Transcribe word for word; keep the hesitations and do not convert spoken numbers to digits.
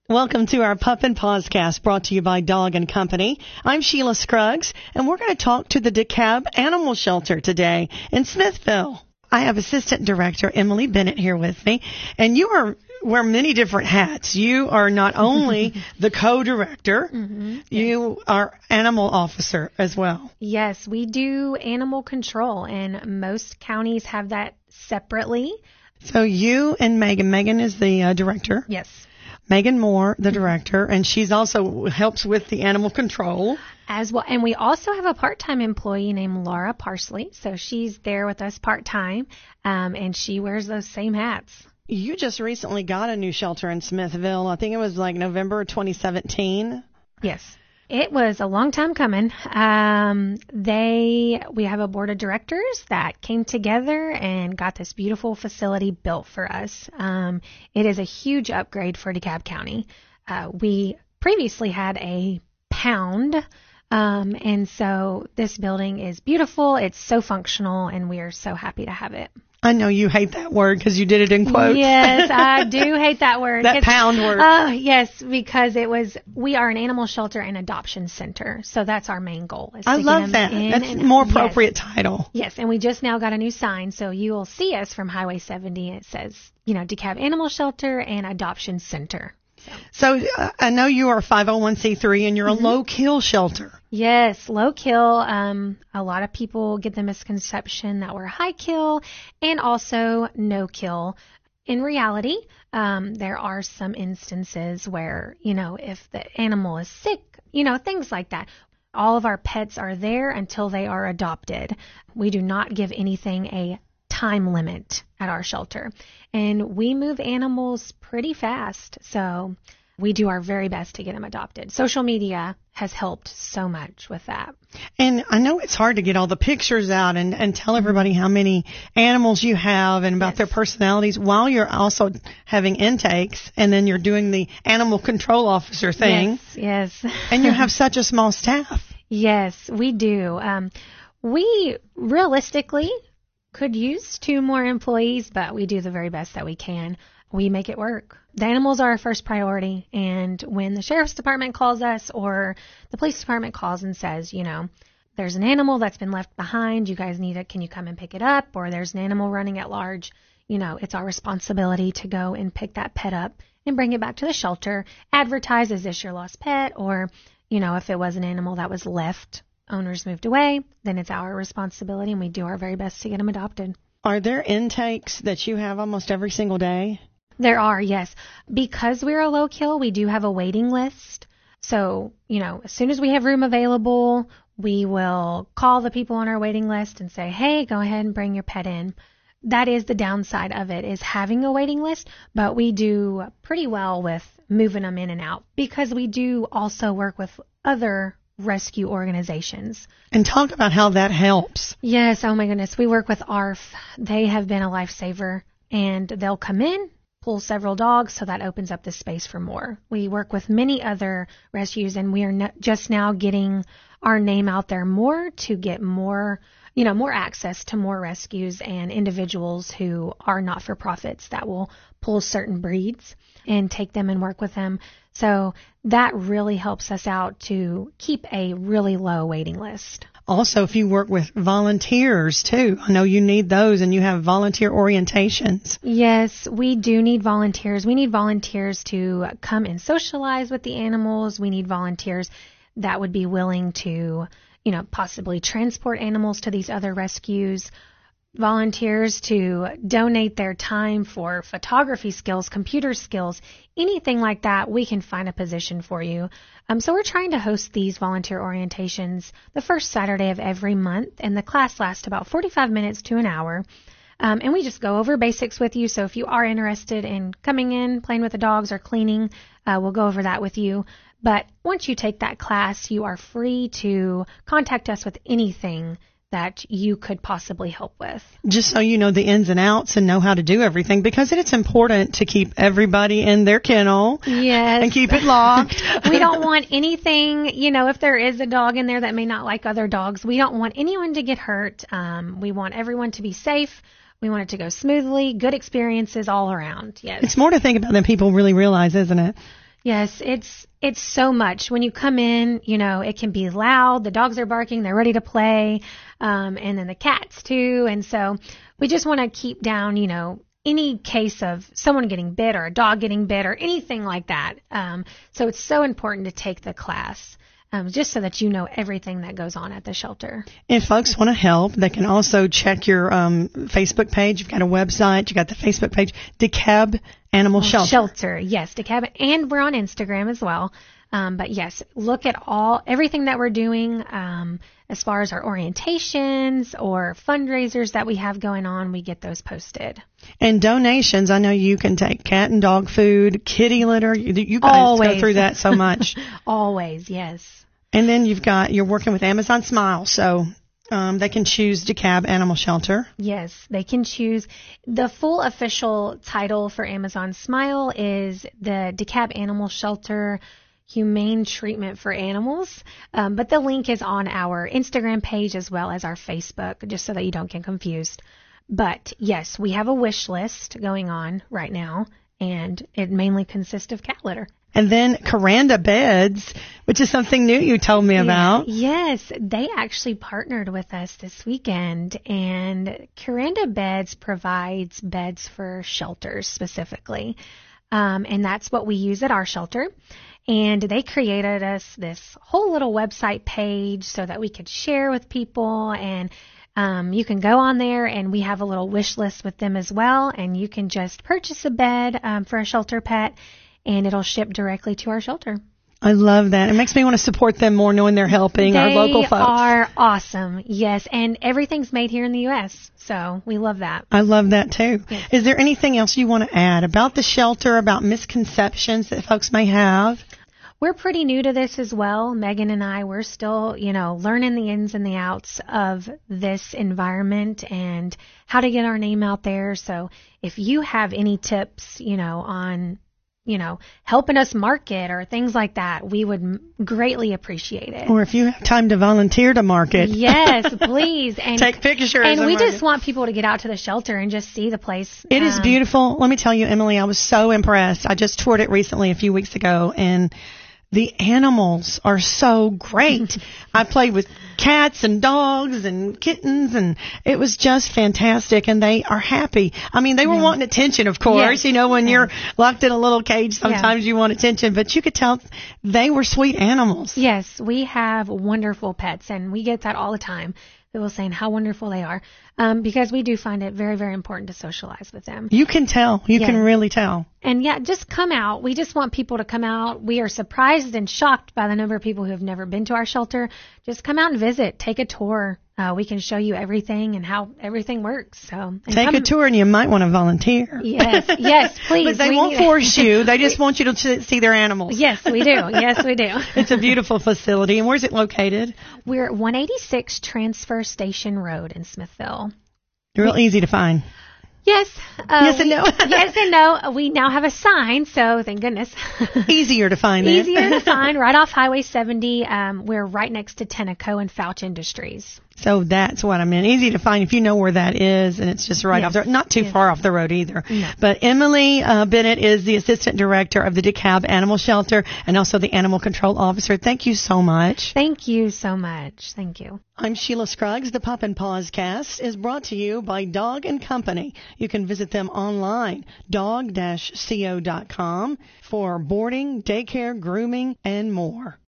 Welcome to our Pup and Pawscast, brought to you by Dog and Company. I'm Sheila Scruggs, and we're going to talk to the DeKalb Animal Shelter today in Smithville. I have Assistant Director Emily Bennett here with me, and you are wear many different hats. You are not only the co-director, mm-hmm. you are animal officer as well. Yes, we do animal control, and most counties have that separately. So you and Megan, Megan is the uh, director. Yes. Megan Moore, the director, and she's also helps with the animal control. As well. And we also have a part-time employee named Laura Parsley. So she's there with us part-time, um, and she wears those same hats. You just recently got a new shelter in Smithville. I think it was like November twenty seventeen. Yes. It was a long time coming. Um, they, we have a board of directors that came together and got this beautiful facility built for us. Um, it is a huge upgrade for DeKalb County. Uh, we previously had a pound, um, and so this building is beautiful. It's so functional, and we are so happy to have it. I know you hate that word because you did it in quotes. Yes, I do hate that word. That pound word. Oh, uh, yes, because it was, we are an animal shelter and adoption center. So that's our main goal. Is I to love get them that. in That's and, a more yes. appropriate title. Yes, and we just now got a new sign. So you will see us from Highway seventy. It says, you know, DeKalb Animal Shelter and Adoption Center. So, so uh, I know you are five oh one c three and you're mm-hmm. a low-kill shelter. Yes, low kill. Um, a lot of people get the misconception that we're high kill and also no kill. In reality, um, there are some instances where, you know, if the animal is sick, you know, things like that. All of our pets are there until they are adopted. We do not give anything a time limit at our shelter. And we move animals pretty fast. So we do our very best to get them adopted. Social media has helped so much with that. And I know it's hard to get all the pictures out and, and tell everybody how many animals you have and about yes. their personalities while you're also having intakes, and then you're doing the animal control officer thing. Yes, yes. And you have such a small staff. Yes, we do. Um, we realistically could use two more employees, but we do the very best that we can. We make it work. The animals are our first priority, and when the sheriff's department calls us or the police department calls and says, you know, there's an animal that's been left behind, you guys need it, can you come and pick it up? Or there's an animal running at large, you know, it's our responsibility to go and pick that pet up and bring it back to the shelter, advertise, is this your lost pet? Or, you know, if it was an animal that was left, owners moved away, then it's our responsibility, and we do our very best to get them adopted. Are there intakes that you have almost every single day? There are, yes. Because we're a low kill, we do have a waiting list. So, you know, as soon as we have room available, we will call the people on our waiting list and say, hey, go ahead and bring your pet in. That is the downside of it, is having a waiting list, but we do pretty well with moving them in and out because we do also work with other rescue organizations. And talk about how that helps. Yes, oh my goodness. We work with A R F. They have been a lifesaver, and they'll come in, pull several dogs, so that opens up the space for more. We work with many other rescues, and we are no, just now getting our name out there more to get more, you know, more access to more rescues and individuals who are not-for-profits that will pull certain breeds and take them and work with them. So that really helps us out to keep a really low waiting list. Also, if you work with volunteers, too, I know you need those, and you have volunteer orientations. Yes, we do need volunteers. We need volunteers to come and socialize with the animals. We need volunteers that would be willing to, you know, possibly transport animals to these other rescues. Volunteers to donate their time for photography skills, computer skills, anything like that, we can find a position for you. Um, so we're trying to host these volunteer orientations the first Saturday of every month, and the class lasts about forty-five minutes to an hour. Um, and we just go over basics with you. So if you are interested in coming in, playing with the dogs, or cleaning, uh, we'll go over that with you. But once you take that class, you are free to contact us with anything that you could possibly help with. Just so you know the ins and outs and know how to do everything, because it's important to keep everybody in their kennel. Yes. And keep it locked. We don't want anything, you know, if there is a dog in there that may not like other dogs, we don't want anyone to get hurt. Um, we want everyone to be safe. We want it to go smoothly, good experiences all around. Yes. It's more to think about than people really realize, isn't it? Yes, it's it's so much. When you come in, you know, it can be loud. The dogs are barking. They're ready to play. Um, and then the cats, too. And so we just want to keep down, you know, any case of someone getting bit or a dog getting bit or anything like that. Um, so it's so important to take the class. Um, just so that you know everything that goes on at the shelter. If folks want to help, they can also check your um, Facebook page. You've got a website. You've got the Facebook page, DeKalb Animal oh, Shelter. Shelter, yes, DeKalb. And we're on Instagram as well. Um, but, yes, look at all everything that we're doing um, as far as our orientations or fundraisers that we have going on. We get those posted. And donations, I know you can take cat and dog food, kitty litter. You, you guys Always. go through that so much. Always, yes. And then you've got, you're working with Amazon Smile, so um, they can choose DeKalb Animal Shelter. Yes, they can choose. The full official title for Amazon Smile is the DeKalb Animal Shelter Humane Treatment for Animals. Um, but the link is on our Instagram page as well as our Facebook, just so that you don't get confused. But yes, we have a wish list going on right now, and it mainly consists of cat litter. And then Kuranda Beds, which is something new you told me about. Yes, they actually partnered with us this weekend, and Kuranda Beds provides beds for shelters specifically. Um, and that's what we use at our shelter. And they created us this whole little website page so that we could share with people, and um, you can go on there, and we have a little wish list with them as well, and you can just purchase a bed um, for a shelter pet, and it'll ship directly to our shelter. I love that. It makes me want to support them more knowing they're helping they our local folks. They are awesome, yes, and everything's made here in the U S, so we love that. I love that too. Yes. Is there anything else you want to add about the shelter, about misconceptions that folks may have? We're pretty new to this as well. Megan and I, we're still, you know, learning the ins and the outs of this environment and how to get our name out there. So if you have any tips, you know, on you know, helping us market or things like that, we would m- greatly appreciate it. Or if you have time to volunteer to market. Yes, please. And take pictures. And, and we market. just want people to get out to the shelter and just see the place. It um, is beautiful. Let me tell you, Emily, I was so impressed. I just toured it recently a few weeks ago, and the animals are so great. I played with cats and dogs and kittens, and it was just fantastic, and they are happy. I mean, they were yeah. wanting attention, of course. Yes. You know, when yeah. you're locked in a little cage, sometimes yeah. you want attention, but you could tell they were sweet animals. Yes, we have wonderful pets, and we get that all the time. People saying how wonderful they are, um, because we do find it very, very important to socialize with them. You can tell. You yeah. can really tell. And yeah, just come out. We just want people to come out. We are surprised and shocked by the number of people who have never been to our shelter. Just come out and visit. Take a tour. Uh, we can show you everything and how everything works. So and take come, a tour, and you might want to volunteer. Yes, yes, please. But they we won't need, force you. They just want you to ch- see their animals. Yes, we do. Yes, we do. It's a beautiful facility. And where's it located? We're at one eighty-six Transfer Station Road in Smithville. Real easy to find. Yes. Uh, yes and no. Yes and no. We now have a sign, so thank goodness. Easier to find. Easier to find. Right off Highway seventy. Um, we're right next to Tenneco and Fouch Industries. So that's what I meant. Easy to find if you know where that is, and it's just right yes. off there. Not too yes. far off the road either. No. But Emily uh, Bennett is the Assistant Director of the DeKalb Animal Shelter and also the Animal Control Officer. Thank you so much. Thank you so much. Thank you. I'm Sheila Scruggs. The Pup and Paws Cast is brought to you by Dog and Company. You can visit them online, dog dash co dot com, for boarding, daycare, grooming, and more.